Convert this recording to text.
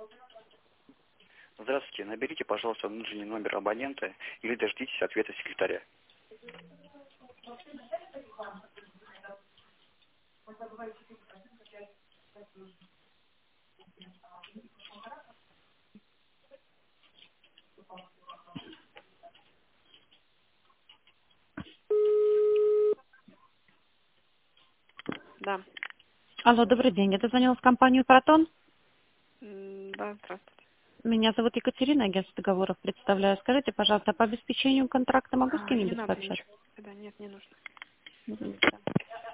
Здравствуйте, наберите, пожалуйста, внутренний номер абонента или дождитесь ответа секретаря. Да. Алло, добрый день. Я дозвонилась в компанию «Протон». Да, здравствуйте. Меня зовут Екатерина, агентство договоров представляю. Скажите, пожалуйста, по обеспечению контракта могу с Не кем-нибудь надо пообщаться? ничего. Да, нет, не нужно.